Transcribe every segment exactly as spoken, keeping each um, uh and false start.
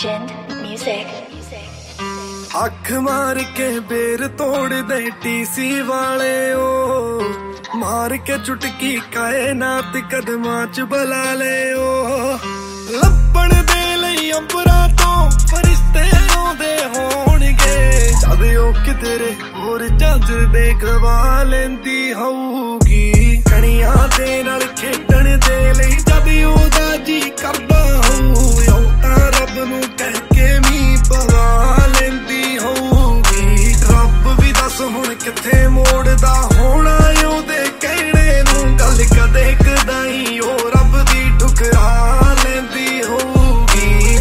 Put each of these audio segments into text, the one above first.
Legend Music. ਅੱਖ ਮਾਰ ਕੇ ਬੇਰ ਤੋੜ ਦੇ ਟੀਸੀ ਵਾਲੇ ਓ ਮਾਰ ਕੇ ਚੁਟਕੀ ਕਾਇਨਾਤ ਕਦਮਾਂ ਚ ਬੁਲਾ ਲੈ ਓ ਲੱਭਣ ਦੇ ਲਈ ਅੰਬਰਾਂ ਤੋਂ ਫਰਿਸ਼ਤੇ ਆਉਂਦੇ ਹੋਣਗੇ ਜਦ ਉਹ ਕਿਧਰੇ ਹੋਰ ਜੱਜ ਦੇਖਵਾ ਲੈਂਦੀ ਹੋਊਗੀ ਕਣੀਆਂ ਦੇ ਨਾਲ ਖੇਡਣ ਦੇ ਲਈ ਜਦ ਉਹਦਾ ਜੀ ਕਰਦਾ ਹੋਊ ਉਹ ਤਾਂ ਰੱਬ ਨੂੰ ਕਹਿ ਕੇ ਮੀਂਹ ਪਵਾ ਲੈਂਦੀ ਹੋਊਗੀ ਰੱਬ ਵੀ ਦੱਸ ਹੁਣ ਕਿੱਥੇ ਮੋੜਦਾ ਹੋਣਾ ਉਹਦੇ ਕਹਿਣੇ ਨੂੰ ਗੱਲ ਕਦੇ ਕਦਾਈ ਉਹ ਰੱਬ ਦੀ ਠੁਕਰਾ ਲੈਂਦੀ ਹੋਊਗੀ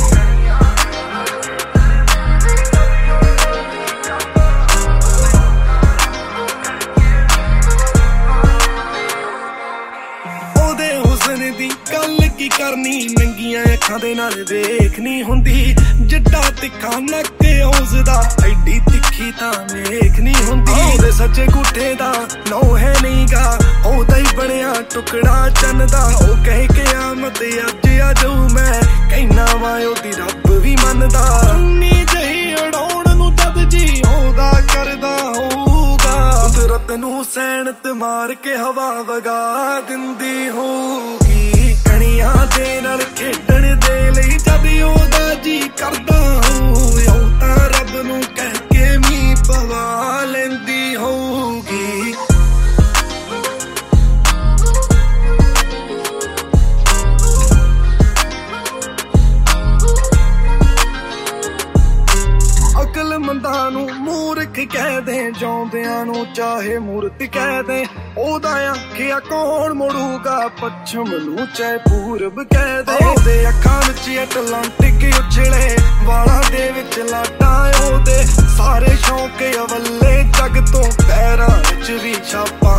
ਉਹਦੇ ਹੁਸਨ ਦੀ ਗੱਲ ਕੀ ਕਰਨੀ ਨੰਗੀਆਂ ਅੱਖਾਂ ਦੇ ਨਾਲ ਵੇਖਣੀ ਹੁੰਦੀ ਜਿੱਡਾ ਤਿੱਖਾ ਨੱਕ ਉਸਦਾ ਐਡੀ ਤਿੱਖੀ ਤਾਂ ਵੇਖ ਨੀ ਹੁੰਦੀ ਉਹਦੇ ਸੱਚੇ ਗੁੱਠੇ ਦਾ ਨੌ ਹੈ ਨੀਗਾ ਉਹਦਾ ਹੀ ਬਣਿਆ ਟੁਕੜਾ ਚੰਨ ਦਾ ਉਹ ਕਹਿ ਕਿਆਮਤ ਅੱਜ ਆ ਜਾਊ ਮੈਂ ਕਹਿਣਾ ਵਾ ਉਹਦੀ ਰੱਬ ਵੀ ਮੰਨਦਾ ਨੀ ਜਹੀ ਉਡਾਉਣ ਨੂੰ ਜਦ ਜੀ ਉਹਦਾ ਕਰਦਾ ਹੋਊਗਾ ਕੁਦਰਤ ਨੂੰ ਸੈਨਤ ਮਾਰ ਕੇ ਹਵਾ ਵਗਾ ਦਿੰਦੀ ਹੋਊਗੀ ਕਣੀਆਂ ਦੇ ਨਾਲ ਖੇਡਣ ਦੇ ਲਈ ਜਦ ਉਹਦਾ ਜੀ ਕਰਦਾ ਹੋਊ ਉਹ ਤਾਂ ਰੱਬ ਨੂੰ ਕਹਿ ਕੇ ਮੀਂਹ ਪਵਾ ਲੈਂਦੀ ਹੋਊਗੀ ਅਕਲਮੰਦਾਂ ਨੂੰ ਮੂਰਖ ਕਹਿ ਦੇ ਜਿਉਂਦਿਆਂ ਨੂੰ ਚਾਹੇ ਮੂਰਤ ਕਹਿ ਦੇ ਉਹਦਾ ਆਖਿਆ ਕੌਣ ਮੁੜੂਗਾ ਪੱਛਮ ਨੂੰ ਚਾਹੇ ਪੂਰਬ ਕਹਿ ਦੇ ਉਹਦੇ ਅੱਖਾਂ ਵਿੱਚ ਐਟਲਾਂਟਿਕ ਉਛਲੇ ਵਾਲਾਂ ਦੇ ਵਿੱਚ ਲਾਟਾਂ ਉਹਦੇ ਸਾਰੇ ਸ਼ੌਂਕ ਅਵੱਲੇ ਜੱਗ ਤੋਂ ਪੈਰਾਂ ਵਿੱਚ ਵੀ ਛਾਪਾਂ